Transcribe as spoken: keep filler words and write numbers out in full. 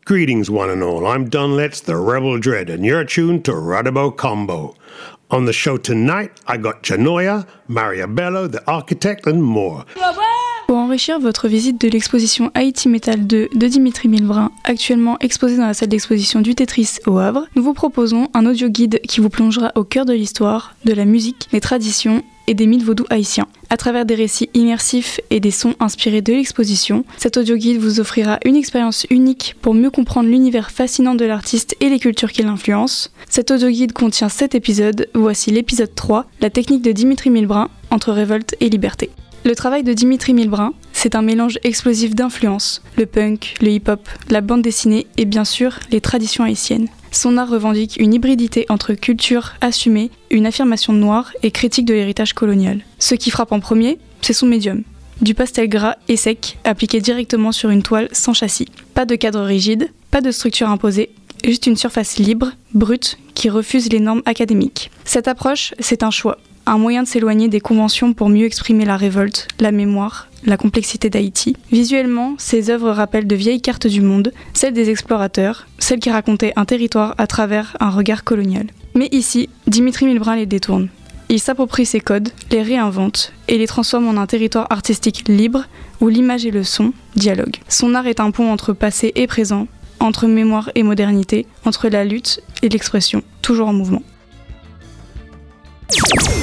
Greetings, one and all. I'm Don Letts, the Rebel Dread, and you're tuned to Radabo Combo. On the show tonight, I got Janoya, Maria Bello, the architect, and more. Pour enrichir votre visite de l'exposition Haïti Metal deux de Dimitri Milbrin, actuellement exposée dans la salle d'exposition du Tetris au Havre, nous vous proposons un audio guide qui vous plongera au cœur de l'histoire, de la musique, des traditions et des mythes vaudous haïtiens. À travers des récits immersifs et des sons inspirés de l'exposition, cet audio guide vous offrira une expérience unique pour mieux comprendre l'univers fascinant de l'artiste et les cultures qui l'influencent. Cet audio guide contient sept épisodes, voici l'épisode trois, la technique de Dimitri Milbrin, entre révolte et liberté. Le travail de Dimitri Milbrin, c'est un mélange explosif d'influences, le punk, le hip-hop, la bande dessinée et bien sûr les traditions haïtiennes. Son art revendique une hybridité entre culture assumée, une affirmation noire et critique de l'héritage colonial. Ce qui frappe en premier, c'est son médium. Du pastel gras et sec, appliqué directement sur une toile sans châssis. Pas de cadre rigide, pas de structure imposée, juste une surface libre, brute, qui refuse les normes académiques. Cette approche, c'est un choix. Un moyen de s'éloigner des conventions pour mieux exprimer la révolte, la mémoire, la complexité d'Haïti. Visuellement, ces œuvres rappellent de vieilles cartes du monde, celles des explorateurs, celles qui racontaient un territoire à travers un regard colonial. Mais ici, Dimitri Milbrin les détourne. Il s'approprie ces codes, les réinvente et les transforme en un territoire artistique libre où l'image et le son dialoguent. Son art est un pont entre passé et présent, entre mémoire et modernité, entre la lutte et l'expression, toujours en mouvement.